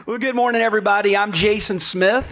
Well, good morning, everybody. I'm Jason Smith.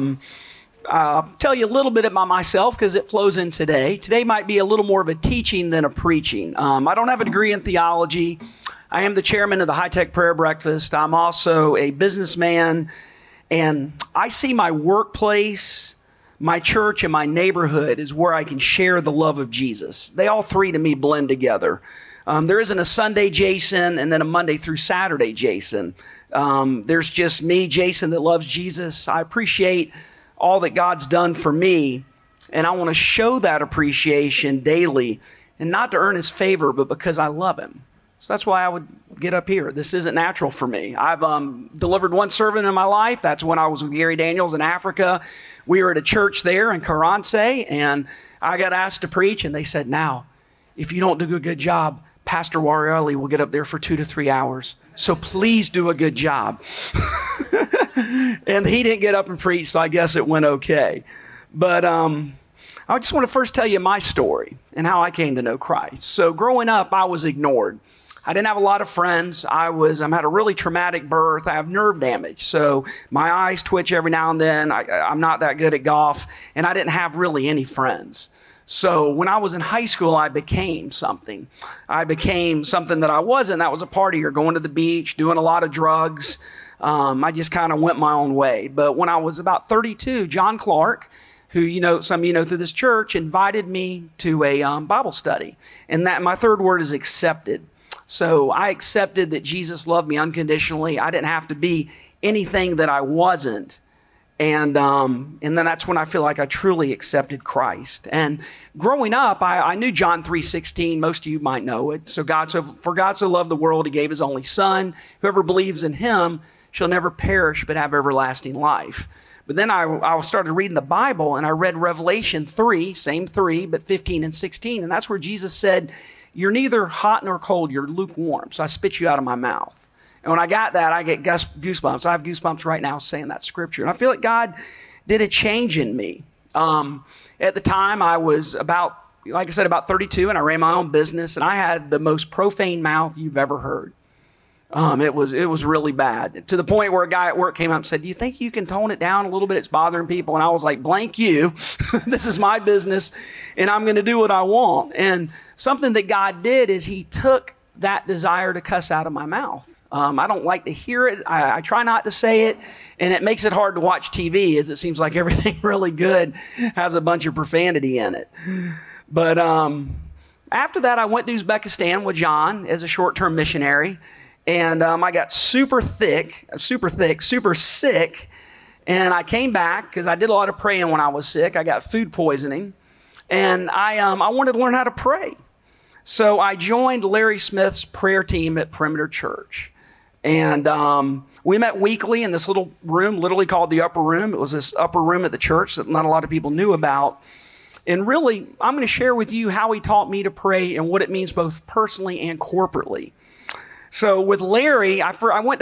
I'll tell you a little bit about myself because it flows in today. Today might be a little more of a teaching than a preaching. I don't have a degree in theology. I am the chairman of the High Tech Prayer Breakfast. I'm also a businessman, and I see my workplace, my church, and my neighborhood is where I can share the love of Jesus. They all three to me blend together. There isn't a Sunday Jason and then a Monday through Saturday Jason. There's just me, Jason, that loves Jesus. I appreciate all that God's done for me, and I want to show that appreciation daily, and not to earn his favor, but because I love him. So that's why I would get up here. This isn't natural for me. I've delivered one servant in my life. That's when I was with Gary Daniels in Africa. We were at a church there in Karance, and I got asked to preach, and they said, now, if you don't do a good job, Pastor Wariali will get up there for 2 to 3 hours. So please do a good job. And he didn't get up and preach, so I guess it went okay. But I just want to first tell you my story and how I came to know Christ. So growing up, I was ignored. I didn't have a lot of friends. I had a really traumatic birth. I have nerve damage. So my eyes twitch every now and then. I'm not that good at golf. And I didn't have really any friends. So when I was in high school, I became something. I became something that I wasn't. That was a partier, going to the beach, doing a lot of drugs. I just kind of went my own way. But when I was about 32, John Clark, who some of you know through this church, invited me to a Bible study. And that my third word is accepted. So I accepted that Jesus loved me unconditionally. I didn't have to be anything that I wasn't. And then that's when I feel like I truly accepted Christ. And growing up, I knew John 3:16. Most of you might know it. For God so loved the world, he gave his only son. Whoever believes in him shall never perish but have everlasting life. But then I started reading the Bible, and I read Revelation 3, same 3, but 15 and 16. And that's where Jesus said, you're neither hot nor cold, you're lukewarm. So I spit you out of my mouth. And when I got that, I get goosebumps. I have goosebumps right now saying that scripture. And I feel like God did a change in me. At the time, I was about 32, and I ran my own business, and I had the most profane mouth you've ever heard. It was really bad, to the point where a guy at work came up and said, do you think you can tone it down a little bit? It's bothering people. And I was like, blank you. This is my business, and I'm going to do what I want. And something that God did is he took that desire to cuss out of my mouth. I don't like to hear it. I try not to say it, and it makes it hard to watch TV, as it seems like everything really good has a bunch of profanity in it. But after that, I went to Uzbekistan with John as a short-term missionary, and I got super sick, and I came back because I did a lot of praying when I was sick. I got food poisoning, and I wanted to learn how to pray. So I joined Larry Smith's prayer team at Perimeter Church. And we met weekly in this little room, literally called the upper room. It was this upper room at the church that not a lot of people knew about. And really, I'm going to share with you how he taught me to pray and what it means both personally and corporately. So with Larry, I went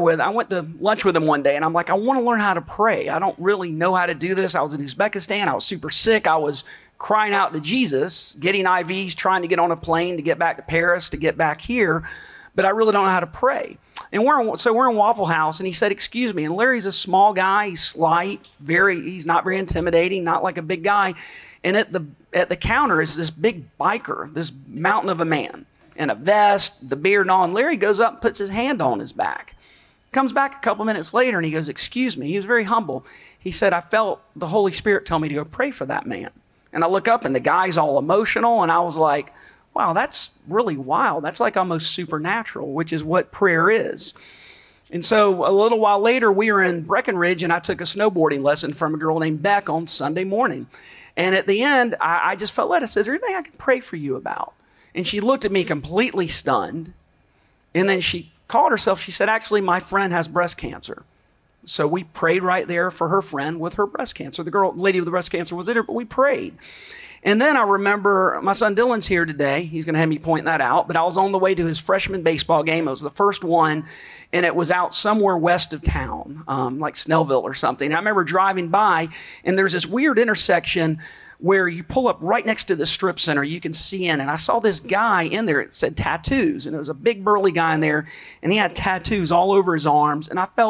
to lunch with him one day, and I'm like, I want to learn how to pray. I don't really know how to do this. I was in Uzbekistan. I was super sick. I was crying out to Jesus, getting IVs, trying to get on a plane to get back to Paris, to get back here, but I really don't know how to pray. And we're in Waffle House, and he said, excuse me. And Larry's a small guy. He's slight, he's not very intimidating, not like a big guy. And at the counter is this big biker, this mountain of a man, in a vest, the beard and all. And Larry goes up and puts his hand on his back. Comes back a couple minutes later, and he goes, excuse me. He was very humble. He said, I felt the Holy Spirit tell me to go pray for that man. And I look up, and the guy's all emotional, and I was like, wow, that's really wild. That's like almost supernatural, which is what prayer is. And so a little while later, we were in Breckenridge, and I took a snowboarding lesson from a girl named Beck on Sunday morning. And at the end, I just felt led. I said, is there anything I can pray for you about? And she looked at me completely stunned. And then she called herself. She said, actually, my friend has breast cancer. So we prayed right there for her friend with her breast cancer. The lady with the breast cancer was there, but we prayed. And then I remember my son Dylan's here today. He's going to have me point that out. But I was on the way to his freshman baseball game. It was the first one, and it was out somewhere west of town, like Snellville or something. And I remember driving by, and there's this weird intersection where you pull up right next to the strip center, you can see in, and I saw this guy in there, it said tattoos, and it was a big burly guy in there, and he had tattoos all over his arms, and I felt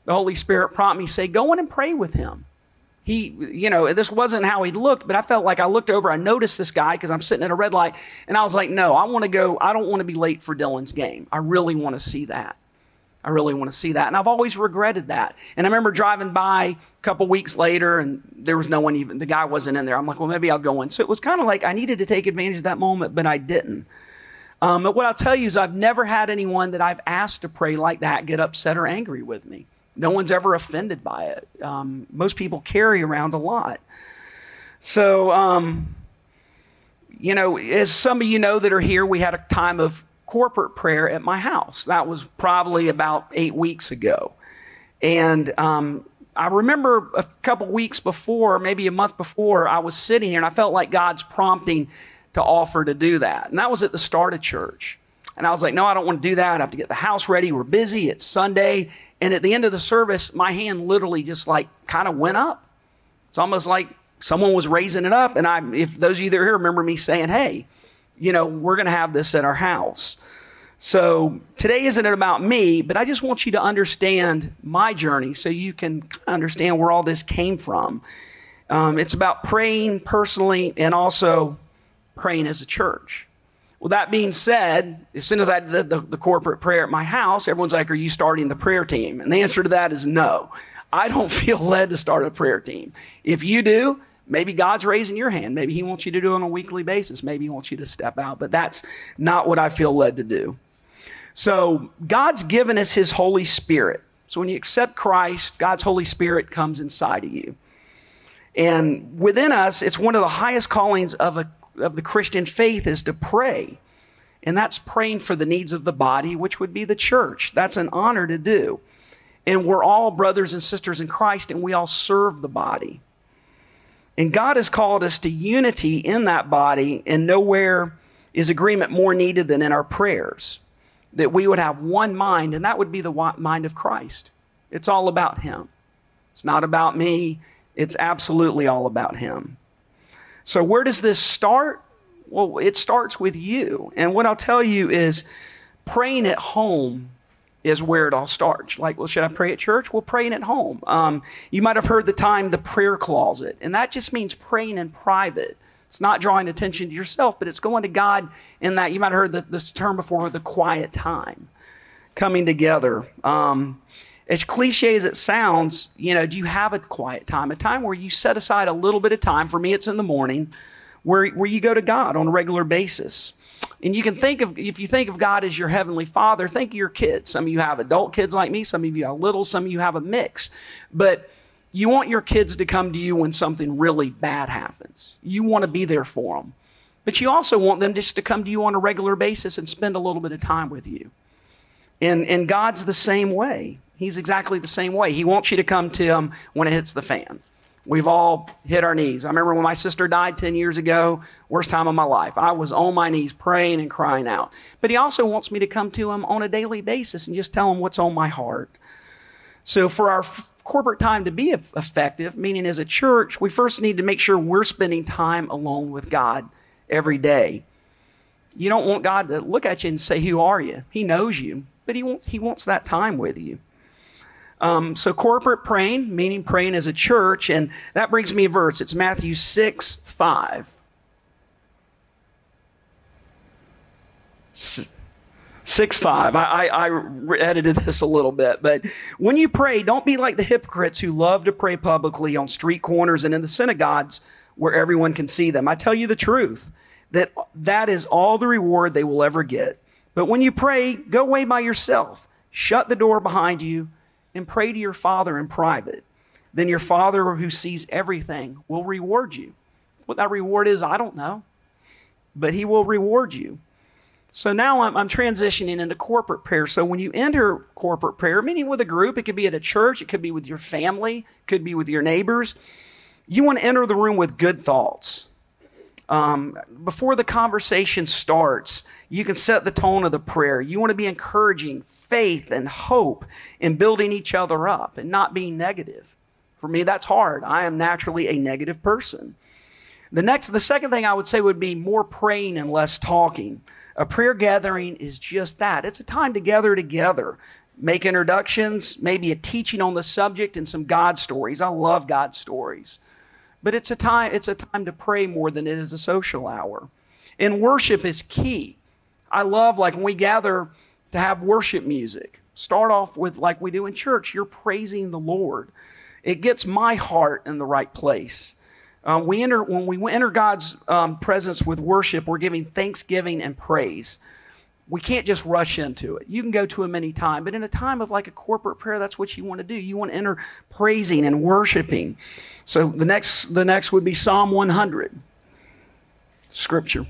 the Holy Spirit prompted me, say, go in and pray with him. This wasn't how he looked, but I felt like I looked over, I noticed this guy because I'm sitting at a red light, and I was like, no, I want to go. I don't want to be late for Dylan's game. I really want to see that. And I've always regretted that. And I remember driving by a couple weeks later, and there was no one even, the guy wasn't in there. I'm like, well, maybe I'll go in. So it was kind of like I needed to take advantage of that moment, but I didn't. But what I'll tell you is I've never had anyone that I've asked to pray like that get upset or angry with me. No one's ever offended by it. Most people carry around a lot. So, as some of you know that are here, we had a time of corporate prayer at my house. That was probably about 8 weeks ago. And I remember a couple weeks before, maybe a month before, I was sitting here and I felt like God's prompting to offer to do that. And that was at the start of church. And I was like, no, I don't want to do that. I have to get the house ready. We're busy. It's Sunday. And at the end of the service, my hand literally just like kind of went up. It's almost like someone was raising it up. And if those of you that are here remember me saying, hey, we're going to have this at our house. So today isn't about me, but I just want you to understand my journey so you can understand where all this came from. It's about praying personally and also praying as a church. Well, that being said, as soon as I did the corporate prayer at my house, everyone's like, are you starting the prayer team? And the answer to that is no. I don't feel led to start a prayer team. If you do, maybe God's raising your hand. Maybe he wants you to do it on a weekly basis. Maybe he wants you to step out. But that's not what I feel led to do. So God's given us his Holy Spirit. So when you accept Christ, God's Holy Spirit comes inside of you. And within us, it's one of the highest callings of the Christian faith is to pray. And that's praying for the needs of the body, which would be the church. That's an honor to do. And we're all brothers and sisters in Christ, and we all serve the body. And God has called us to unity in that body, and nowhere is agreement more needed than in our prayers. That we would have one mind, and that would be the mind of Christ. It's all about him. It's not about me. It's absolutely all about him. So where does this start? Well, it starts with you. And what I'll tell you is praying at home is where it all starts. Like, well, should I pray at church? Well, praying at home. You might have heard the prayer closet. And that just means praying in private. It's not drawing attention to yourself, but it's going to God in that. You might have heard this term before, the quiet time, coming together. As cliche as it sounds, do you have a quiet time, a time where you set aside a little bit of time? For me, it's in the morning, where you go to God on a regular basis. And you can if you think of God as your heavenly Father, think of your kids. Some of you have adult kids like me. Some of you have little. Some of you have a mix. But you want your kids to come to you when something really bad happens. You want to be there for them. But you also want them just to come to you on a regular basis and spend a little bit of time with you. And God's the same way. He's exactly the same way. He wants you to come to him when it hits the fan. We've all hit our knees. I remember when my sister died 10 years ago, worst time of my life. I was on my knees praying and crying out. But he also wants me to come to him on a daily basis and just tell him what's on my heart. So for our corporate time to be effective, meaning as a church, we first need to make sure we're spending time alone with God every day. You don't want God to look at you and say, who are you? He knows you, but he wants that time with you. So corporate praying, meaning praying as a church, and that brings me a verse. It's Matthew 6:5. 6:5. I edited this a little bit, but when you pray, don't be like the hypocrites who love to pray publicly on street corners and in the synagogues where everyone can see them. I tell you the truth, that is all the reward they will ever get. But when you pray, go away by yourself, shut the door behind you, and pray to your Father in private. Then your Father who sees everything will reward you. What that reward is, I don't know, but he will reward you. So now I'm transitioning into corporate prayer. So when you enter corporate prayer, meaning with a group, it could be at a church, it could be with your family, it could be with your neighbors. You want to enter the room with good thoughts. Before the conversation starts, you can set the tone of the prayer. You want to be encouraging faith and hope in building each other up and not being negative. For me, that's hard. I am naturally a negative person. The second thing I would say would be more praying and less talking. A prayer gathering is just that. It's a time to gather together, make introductions, maybe a teaching on the subject and some God stories. I love God stories. But it's a time to pray more than it is a social hour. And worship is key. I love, like, when we gather to have worship music. Start off with, like we do in church, you're praising the Lord. It gets my heart in the right place. When we enter God's presence with worship, we're giving thanksgiving and praise. We can't just rush into it. You can go to Him any time, but in a time of like a corporate prayer, that's what you want to do. You want to enter praising and worshiping. So the next would be Psalm 100. Scripture.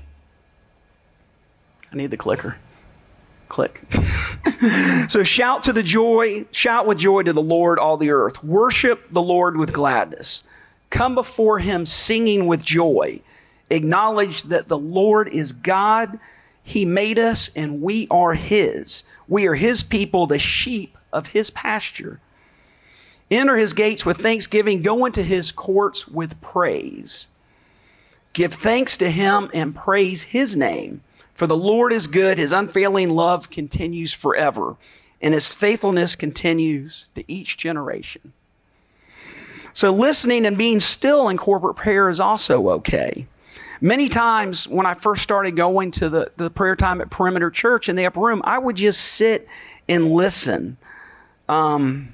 I need the clicker. Click. So shout with joy to the Lord, all the earth. Worship the Lord with gladness. Come before Him singing with joy. Acknowledge that the Lord is God. He made us and we are His. We are His people, the sheep of His pasture. Enter His gates with thanksgiving. Go into His courts with praise. Give thanks to Him and praise His name. For the Lord is good. His unfailing love continues forever, and His faithfulness continues to each generation. So listening and being still in corporate prayer is also okay. Many times when I first started going to the prayer time at Perimeter Church in the upper room, I would just sit and listen, and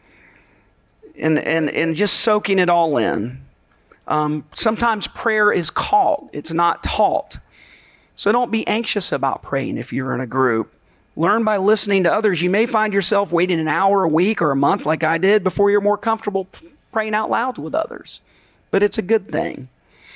just soaking it all in. Sometimes prayer is called. It's not taught. So don't be anxious about praying if you're in a group. Learn by listening to others. You may find yourself waiting an hour, a week, or a month like I did before you're more comfortable praying out loud with others. But it's a good thing.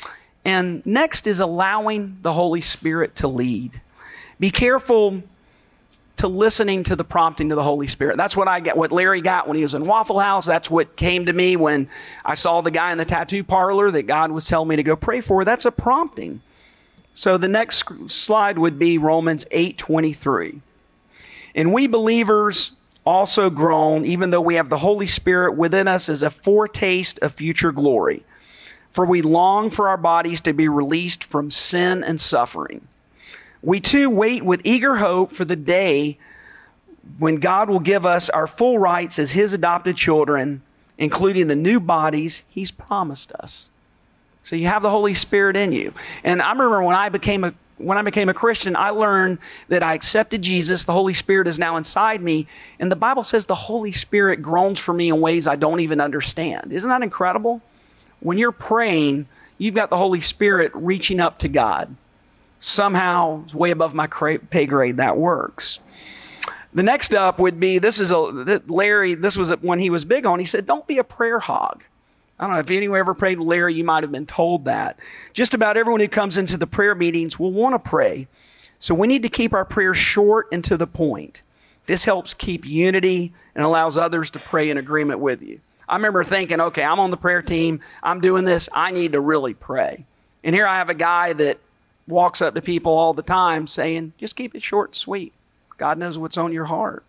And next is allowing the Holy Spirit to lead. Be careful to listening to the prompting of the Holy Spirit. That's what I get, what Larry got when he was in Waffle House. That's what came to me when I saw the guy in the tattoo parlor that God was telling me to go pray for. That's a prompting. So the next slide would be Romans 8:23. And we believers also groan, even though we have the Holy Spirit within us as a foretaste of future glory. For we long for our bodies to be released from sin and suffering. We too wait with eager hope for the day when God will give us our full rights as His adopted children, including the new bodies He's promised us. So you have the Holy Spirit in you. And I remember when I became a Christian, I learned that I accepted Jesus. The Holy Spirit is now inside me. And the Bible says the Holy Spirit groans for me in ways I don't even understand. Isn't that incredible? When you're praying, you've got the Holy Spirit reaching up to God. Somehow, it's way above my pay grade, that works. The next up would be, Larry, this was one he was big on. He said, don't be a prayer hog. I don't know if anyone ever prayed with Larry, you might have been told that. Just about everyone who comes into the prayer meetings will want to pray. So we need to keep our prayers short and to the point. This helps keep unity and allows others to pray in agreement with you. I remember thinking, okay, I'm on the prayer team. I'm doing this. I need to really pray. And here I have a guy that walks up to people all the time saying, just keep it short and sweet. God knows what's on your heart.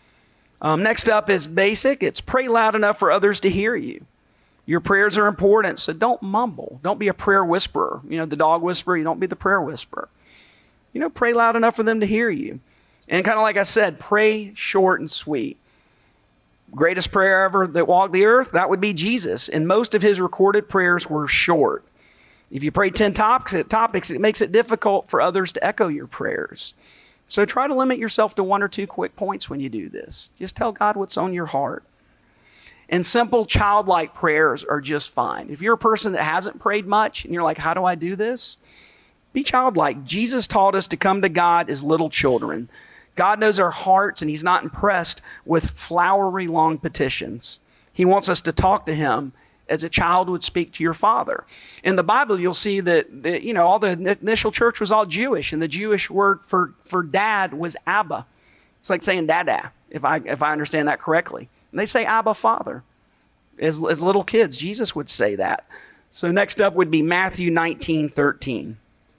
Next up is basic. It's pray loud enough for others to hear you. Your prayers are important, so don't mumble. Don't be a prayer whisperer. You know, the dog whisperer, you don't be the prayer whisperer. You know, pray loud enough for them to hear you. And kind of like I said, pray short and sweet. Greatest prayer ever that walked the earth, that would be Jesus. And most of His recorded prayers were short. If you pray 10 topics, it makes it difficult for others to echo your prayers. So try to limit yourself to 1 or 2 quick points when you do this. Just tell God what's on your heart. And simple childlike prayers are just fine. If you're a person that hasn't prayed much and you're like, how do I do this? Be childlike. Jesus taught us to come to God as little children. God knows our hearts and He's not impressed with flowery long petitions. He wants us to talk to Him as a child would speak to your father. In the Bible, you'll see that all the initial church was all Jewish, and the Jewish word for dad was Abba. It's like saying dada, if I understand that correctly. And they say Abba, Father. As little kids, Jesus would say that. So next up would be Matthew 19:13.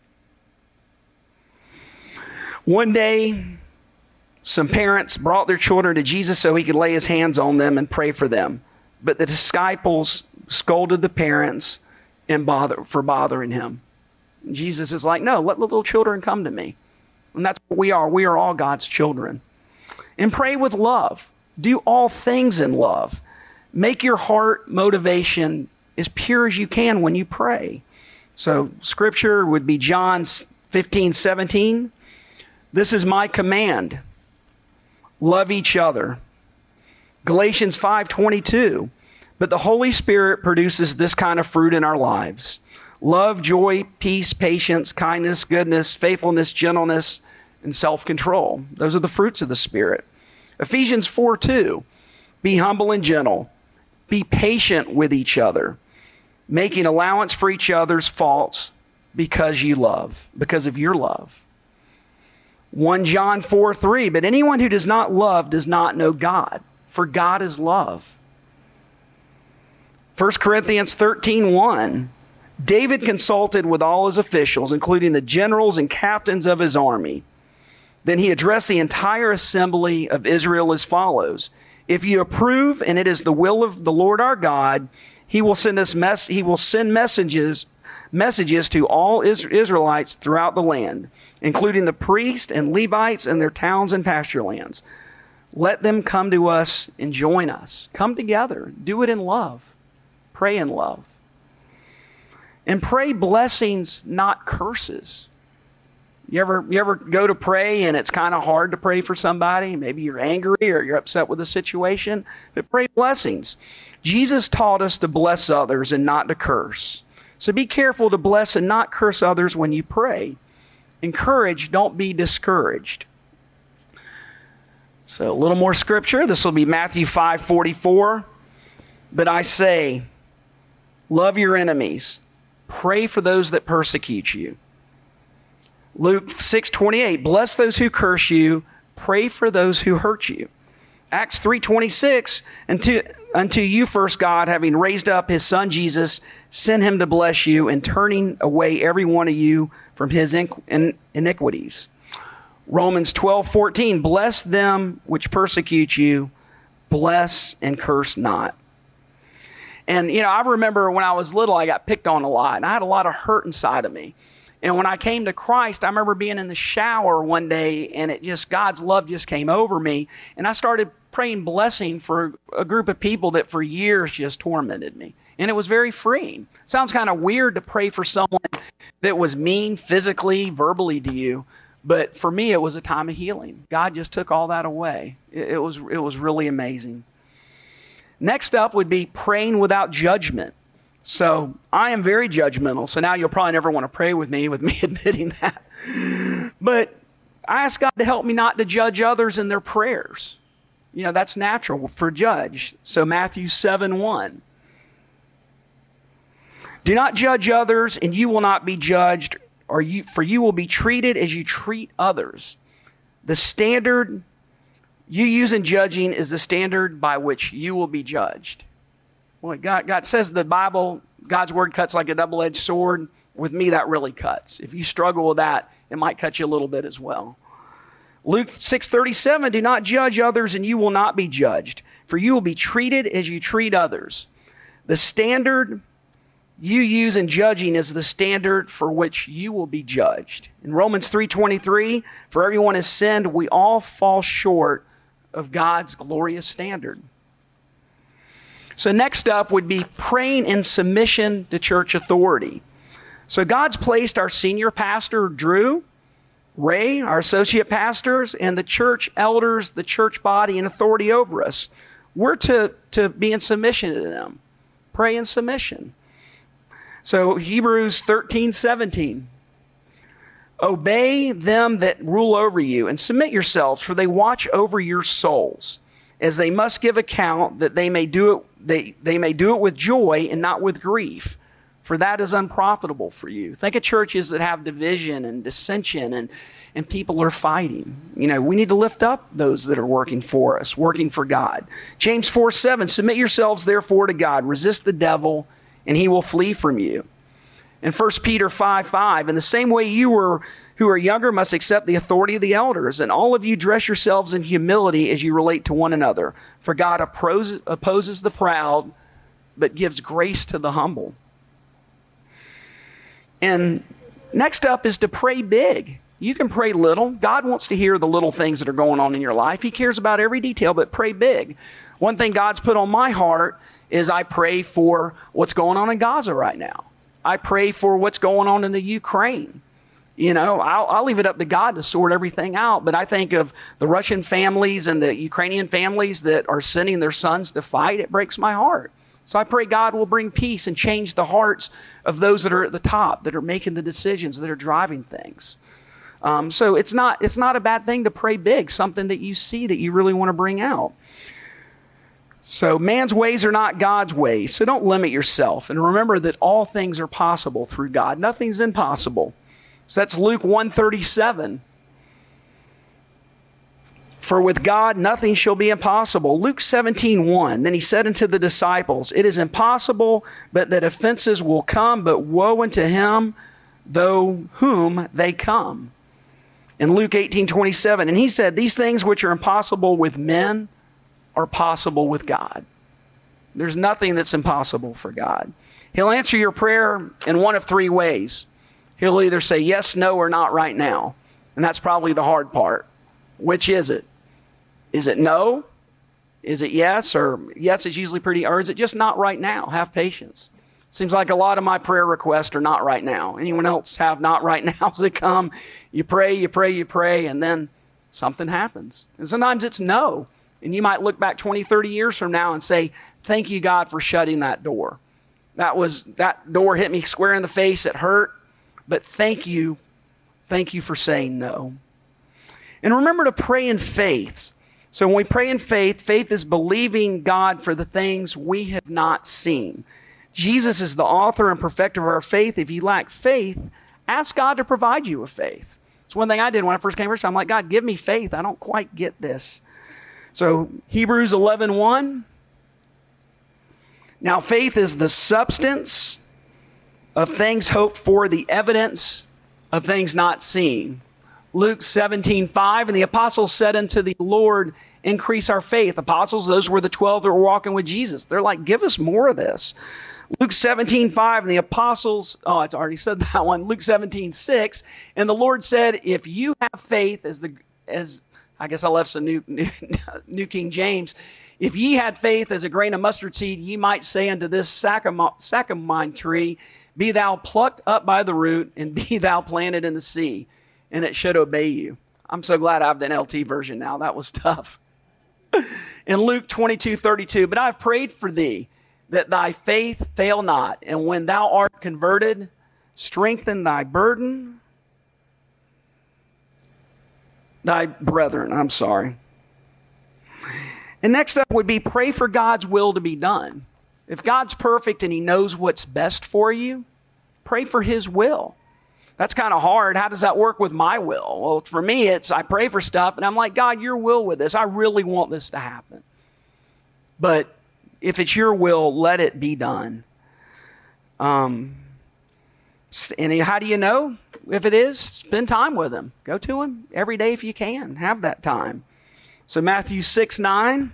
One day, some parents brought their children to Jesus so He could lay His hands on them and pray for them. But the disciples scolded the parents for bothering Him. And Jesus is like, no, let the little children come to me. And that's what we are. We are all God's children. And pray with love. Do all things in love. Make your heart motivation as pure as you can when you pray. So scripture would be John 15:17. This is my command. Love each other. Galatians 5:22. But the Holy Spirit produces this kind of fruit in our lives. Love, joy, peace, patience, kindness, goodness, faithfulness, gentleness, and self-control. Those are the fruits of the Spirit. Ephesians 4:2. Be humble and gentle. Be patient with each other, making allowance for each other's faults because of your love. 1 John 4:3. But anyone who does not love does not know God, for God is love. 1 Corinthians 13:1. David consulted with all his officials, including the generals and captains of his army. Then he addressed the entire assembly of Israel as follows. If you approve, and it is the will of the Lord our God, he will send messages to all Israelites throughout the land, including the priests and Levites and their towns and pasture lands. Let them come to us and join us. Come together. Do it in love. Pray in love. And pray blessings, not curses. You ever go to pray and it's kind of hard to pray for somebody? Maybe you're angry or you're upset with a situation, but pray blessings. Jesus taught us to bless others and not to curse. So be careful to bless and not curse others when you pray. Encourage, don't be discouraged. So a little more scripture. This will be Matthew 5:44. But I say, love your enemies. Pray for those that persecute you. Luke 6:28, bless those who curse you. Pray for those who hurt you. Acts 3:26, unto you first God, having raised up his son Jesus, sent him to bless you and turning away every one of you from his iniquities. Romans 12:14, bless them which persecute you. Bless and curse not. And, I remember when I was little, I got picked on a lot, and I had a lot of hurt inside of me. And when I came to Christ, I remember being in the shower one day, and God's love just came over me. And I started praying blessing for a group of people that for years just tormented me. And it was very freeing. Sounds kind of weird to pray for someone that was mean physically, verbally to you. But for me, it was a time of healing. God just took all that away. It was really amazing. Next up would be praying without judgment. So I am very judgmental. So now you'll probably never want to pray with me admitting that. But I ask God to help me not to judge others in their prayers. That's natural for judge. So Matthew 7:1. Do not judge others, and you will not be judged, for you will be treated as you treat others. The standard you use in judging is the standard by which you will be judged. Well, God says the Bible, God's word cuts like a double-edged sword. With me, that really cuts. If you struggle with that, it might cut you a little bit as well. Luke 6:37, do not judge others and you will not be judged, for you will be treated as you treat others. The standard you use in judging is the standard for which you will be judged. In Romans 3:23, for everyone has sinned, we all fall short of God's glorious standard. So next up would be praying in submission to church authority. So God's placed our senior pastor, Drew, Ray, our associate pastors, and the church elders, the church body, and authority over us. We're to be in submission to them. Pray in submission. So Hebrews 13:17. Obey them that rule over you and submit yourselves, for they watch over your souls, as they must give account that they may do it with joy and not with grief, for that is unprofitable for you. Think of churches that have division and dissension and people are fighting. We need to lift up those that are working for us, working for God. James 4:7, submit yourselves therefore to God, resist the devil, and he will flee from you. In 1 Peter 5:5, in the same way you who are younger must accept the authority of the elders, and all of you dress yourselves in humility as you relate to one another. For God opposes the proud, but gives grace to the humble. And next up is to pray big. You can pray little. God wants to hear the little things that are going on in your life. He cares about every detail, but pray big. One thing God's put on my heart is I pray for what's going on in Gaza right now. I pray for what's going on in the Ukraine. You know, I'll leave it up to God to sort everything out. But I think of the Russian families and the Ukrainian families that are sending their sons to fight. It breaks my heart. So I pray God will bring peace and change the hearts of those that are at the top, that are making the decisions, that are driving things. So it's not a bad thing to pray big, something that you see that you really want to bring out. So man's ways are not God's ways. So don't limit yourself. And remember that all things are possible through God. Nothing's impossible. So that's Luke 1:37. For with God nothing shall be impossible. Luke 17:1. Then he said unto the disciples, it is impossible, but that offenses will come, but woe unto him, though whom they come. In Luke 18:27, and he said, these things which are impossible with men are possible with God. There's nothing that's impossible for God. He'll answer your prayer in one of three ways. He'll either say yes, no, or not right now. And that's probably the hard part. Which is it? Is it no? Is it yes? Or yes is usually pretty, or is it just not right now? Have patience. Seems like a lot of my prayer requests are not right now. Anyone else have not right nows that come? You pray, and then something happens. And sometimes it's no. And you might look back 20, 30 years from now and say, thank you, God, for shutting that door. That door hit me square in the face. It hurt. But thank you for saying no. And remember to pray in faith. So when we pray in faith, faith is believing God for the things we have not seen. Jesus is the author and perfecter of our faith. If you lack faith, ask God to provide you with faith. It's one thing I did when I first came here. I'm like, God, give me faith. I don't quite get this. So Hebrews 11:1. Now faith is the substance of things hoped for, the evidence of things not seen. Luke 17:5, and the apostles said unto the Lord, increase our faith. Apostles, those were the 12 that were walking with Jesus. They're like, give us more of this. Luke 17:5, and the apostles, it's already said that one. Luke 17:6, and the Lord said, if you have faith, as I guess I left some New King James, if ye had faith as a grain of mustard seed, ye might say unto this sycamore tree, be thou plucked up by the root, and be thou planted in the sea, and it should obey you. I'm so glad I have the NLT version now. That was tough. In Luke 22:32, but I've prayed for thee, that thy faith fail not, and when thou art converted, strengthen thy brethren. And next up would be pray for God's will to be done. If God's perfect and he knows what's best for you, pray for his will. That's kind of hard. How does that work with my will? Well, for me, I pray for stuff and I'm like, God, your will with this. I really want this to happen. But if it's your will, let it be done. And how do you know if it is? Spend time with him. Go to him every day if you can. Have that time. So Matthew 6:9.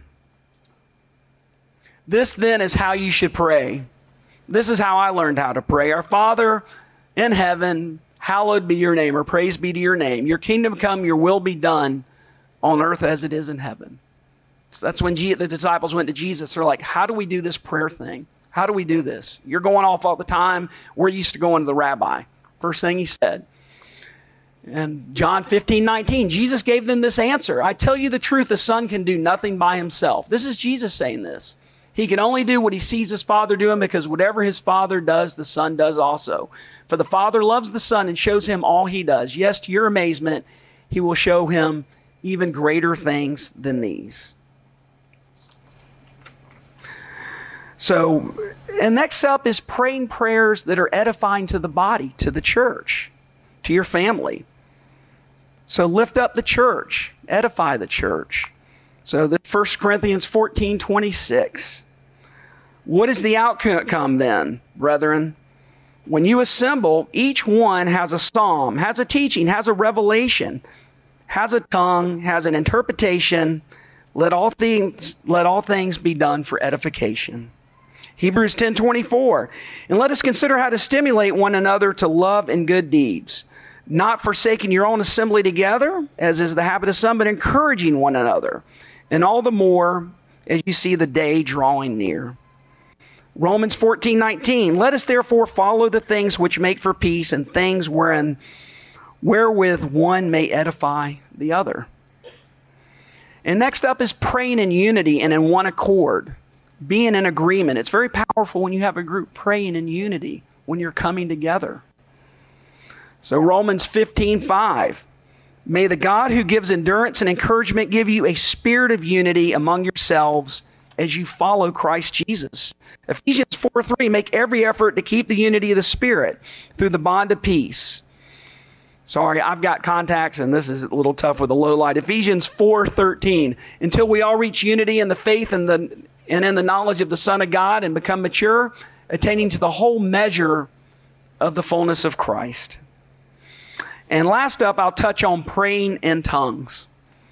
This then is how you should pray. This is how I learned how to pray. Our Father in heaven, hallowed be your name, or praise be to your name. Your kingdom come, your will be done on earth as it is in heaven. So that's when the disciples went to Jesus. They're like, how do we do this prayer thing? How do we do this? You're going off all the time. We're used to going to the rabbi. First thing he said. And John 15:19, Jesus gave them this answer. I tell you the truth, the Son can do nothing by himself. This is Jesus saying this. He can only do what he sees his Father doing, because whatever his Father does, the Son does also. For the Father loves the Son and shows him all he does. Yes, to your amazement, he will show him even greater things than these. So, and next up is praying prayers that are edifying to the body, to the church, to your family. So lift up the church, edify the church. So the 1 Corinthians 14:26. What is the outcome then, brethren? When you assemble, each one has a psalm, has a teaching, has a revelation, has a tongue, has an interpretation. Let all things be done for edification. Hebrews 10:24. And let us consider how to stimulate one another to love and good deeds, not forsaking your own assembly together, as is the habit of some, but encouraging one another, and all the more as you see the day drawing near. Romans 14:19, let us therefore follow the things which make for peace and things wherewith one may edify the other. And next up is praying in unity and in one accord, being in agreement. It's very powerful when you have a group praying in unity, when you're coming together. So Romans 15:5, may the God who gives endurance and encouragement give you a spirit of unity among yourselves as you follow Christ Jesus. Ephesians 4:3, make every effort to keep the unity of the Spirit through the bond of peace. Sorry, I've got contacts and this is a little tough with a low light. Ephesians 4:13, until we all reach unity in the faith and in the knowledge of the Son of God and become mature, attaining to the whole measure of the fullness of Christ. And last up, I'll touch on praying in tongues.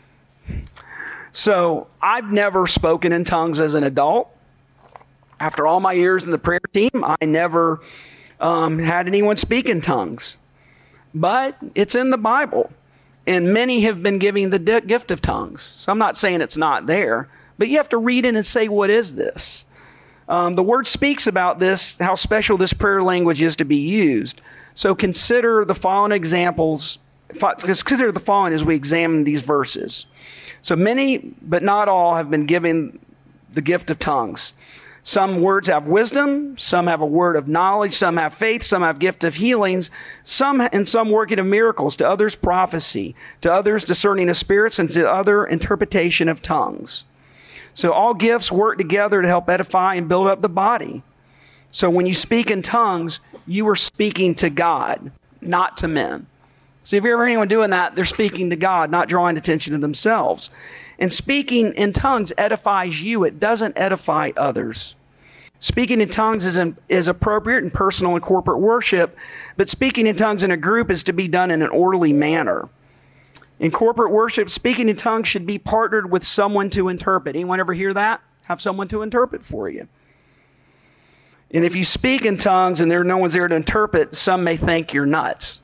So I've never spoken in tongues as an adult. After all my years in the prayer team, I never had anyone speak in tongues. But it's in the Bible. And many have been giving the gift of tongues. So I'm not saying it's not there. But you have to read it and say, what is this? The Word speaks about this, how special this prayer language is to be used. So consider the following examples. Consider the following as we examine these verses. So many, but not all, have been given the gift of tongues. Some words have wisdom, some have a word of knowledge, some have faith, some have gift of healings, some working of miracles, to others prophecy, to others discerning of spirits, and to other interpretation of tongues. So all gifts work together to help edify and build up the body. So when you speak in tongues, you are speaking to God, not to men. So if you ever hear anyone doing that, they're speaking to God, not drawing attention to themselves. And speaking in tongues edifies you. It doesn't edify others. Speaking in tongues is appropriate in personal and corporate worship, but speaking in tongues in a group is to be done in an orderly manner. In corporate worship, speaking in tongues should be partnered with someone to interpret. Anyone ever hear that? Have someone to interpret for you. And if you speak in tongues and no one's there to interpret, some may think you're nuts.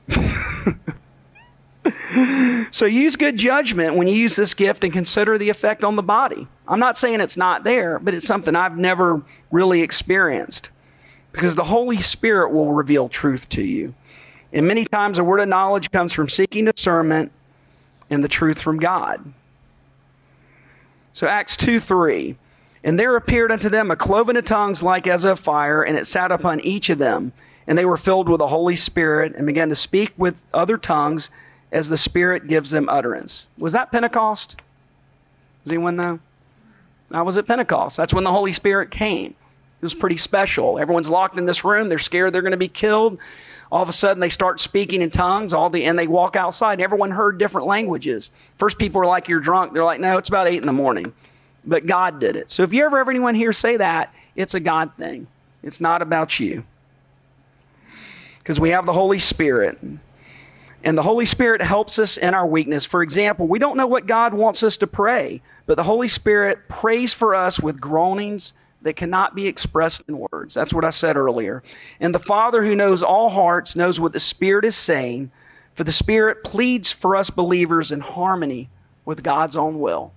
So use good judgment when you use this gift and consider the effect on the body. I'm not saying it's not there, but it's something I've never really experienced, because the Holy Spirit will reveal truth to you. And many times a word of knowledge comes from seeking discernment and the truth from God. So Acts 2:3, and there appeared unto them a cloven of tongues like as of fire, and it sat upon each of them. And they were filled with the Holy Spirit and began to speak with other tongues as the Spirit gives them utterance. Was that Pentecost? Does anyone know? I was at Pentecost. That's when the Holy Spirit came. It was pretty special. Everyone's locked in this room. They're scared they're going to be killed. All of a sudden, they start speaking in tongues, and they walk outside, and everyone heard different languages. First, people were like, you're drunk. They're like, no, it's about 8 a.m. But God did it. So if you ever have anyone here say that, it's a God thing. It's not about you. Because we have the Holy Spirit. And the Holy Spirit helps us in our weakness. For example, we don't know what God wants us to pray, but the Holy Spirit prays for us with groanings that cannot be expressed in words. That's what I said earlier. And the Father who knows all hearts knows what the Spirit is saying, for the Spirit pleads for us believers in harmony with God's own will.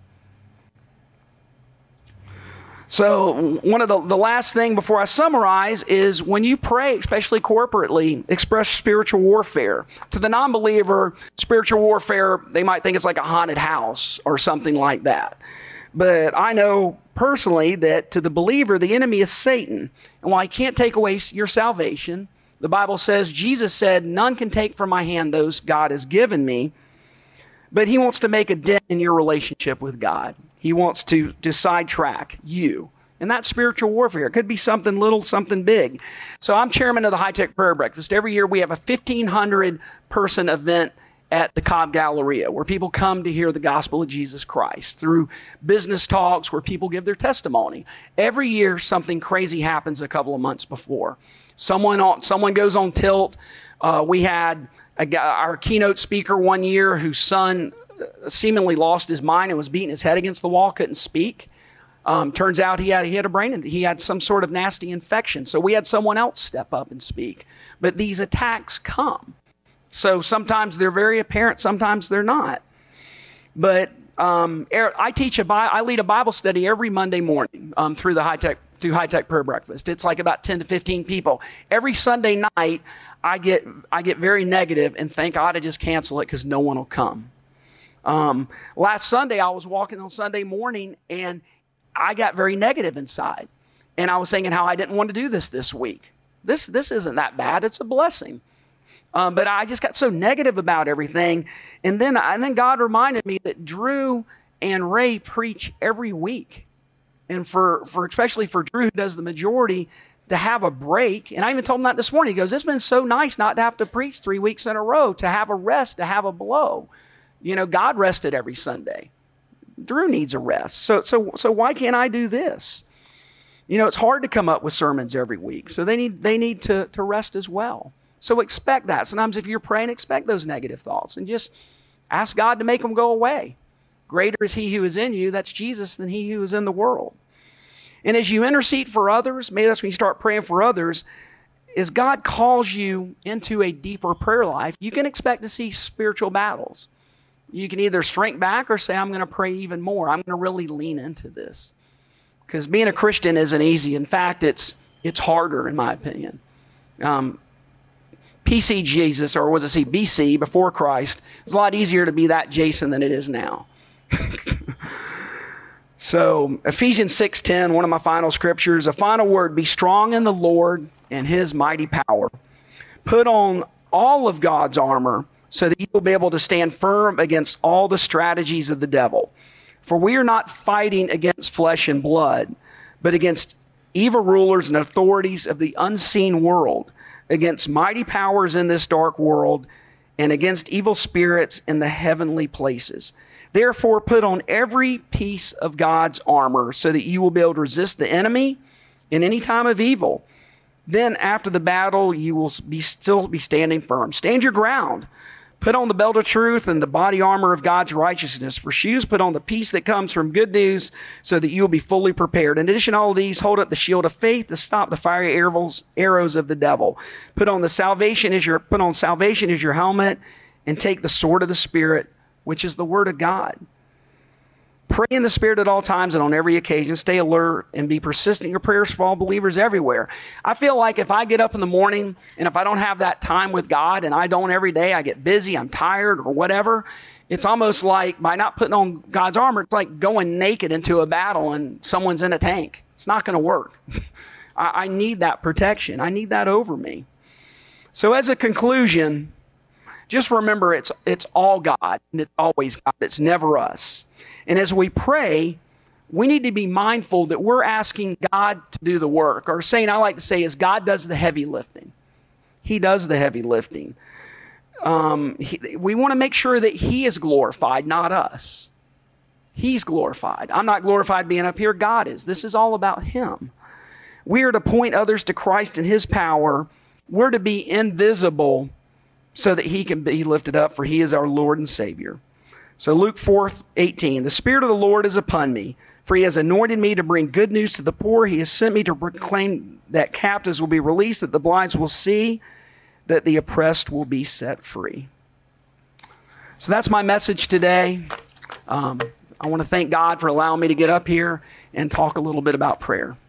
So one of the last thing before I summarize is when you pray, especially corporately, express spiritual warfare. To the non-believer, spiritual warfare, they might think it's like a haunted house or something like that. But I know personally that to the believer, the enemy is Satan. And while he can't take away your salvation, the Bible says, Jesus said, none can take from my hand those God has given me. But he wants to make a dent in your relationship with God. He wants to sidetrack you. And that's spiritual warfare. It could be something little, something big. So I'm chairman of the High Tech Prayer Breakfast. Every year we have a 1,500-person event at the Cobb Galleria where people come to hear the gospel of Jesus Christ through business talks where people give their testimony. Every year something crazy happens a couple of months before. Someone goes on tilt. We had our keynote speaker one year whose son seemingly lost his mind and was beating his head against the wall, couldn't speak. Turns out he had some sort of nasty infection. So we had someone else step up and speak. But these attacks come. So sometimes they're very apparent, sometimes they're not. But I lead a Bible study every Monday morning through High Tech Prayer Breakfast. It's like about 10 to 15 people. Every Sunday night, I get very negative and thank God I just cancel it because no one will come. Last Sunday, I was walking on Sunday morning and I got very negative inside. And I was thinking how I didn't want to do this week. This isn't that bad. It's a blessing. But I just got so negative about everything. And then God reminded me that Drew and Ray preach every week. And for especially for Drew, who does the majority, to have a break. And I even told him that this morning. He goes, it's been so nice not to have to preach 3 weeks in a row, to have a rest, to have a blow. You know, God rested every Sunday. Drew needs a rest. So why can't I do this? You know, it's hard to come up with sermons every week. So they need to rest as well. So expect that. Sometimes if you're praying, expect those negative thoughts and just ask God to make them go away. Greater is he who is in you, that's Jesus, than he who is in the world. And as you intercede for others, maybe that's when you start praying for others, as God calls you into a deeper prayer life, you can expect to see spiritual battles. You can either shrink back or say, I'm going to pray even more. I'm going to really lean into this. Because being a Christian isn't easy. In fact, it's harder, in my opinion. PC Jesus, or was it BC, before Christ, it's a lot easier to be that Jason than it is now. So Ephesians 6:10, one of my final scriptures, a final word, be strong in the Lord and his mighty power. Put on all of God's armor so that you will be able to stand firm against all the strategies of the devil. For we are not fighting against flesh and blood, but against evil rulers and authorities of the unseen world, against mighty powers in this dark world, and against evil spirits in the heavenly places. Therefore, put on every piece of God's armor so that you will be able to resist the enemy in any time of evil. Then after the battle, you will still be standing firm. Stand your ground. Put on the belt of truth and the body armor of God's righteousness. For shoes, put on the peace that comes from good news so that you will be fully prepared. In addition to all these, hold up the shield of faith to stop the fiery arrows of the devil. Put on salvation as your helmet, and take the sword of the Spirit, which is the word of God. Pray in the Spirit at all times and on every occasion. Stay alert and be persistent in your prayers for all believers everywhere. I feel like if I get up in the morning and if I don't have that time with God, and I don't every day, I get busy, I'm tired or whatever, it's almost like by not putting on God's armor, it's like going naked into a battle and someone's in a tank. It's not going to work. I need that protection. I need that over me. So as a conclusion, just remember it's all God and it's always God. It's never us. And as we pray, we need to be mindful that we're asking God to do the work. Or saying I like to say is God does the heavy lifting. He does the heavy lifting. We want to make sure that he is glorified, not us. He's glorified. I'm not glorified being up here. God is. This is all about him. We are to point others to Christ and his power. We're to be invisible so that he can be lifted up, for he is our Lord and Savior. So Luke 4:18, the Spirit of the Lord is upon me, for he has anointed me to bring good news to the poor. He has sent me to proclaim that captives will be released, that the blind will see, that the oppressed will be set free. So that's my message today. I want to thank God for allowing me to get up here and talk a little bit about prayer.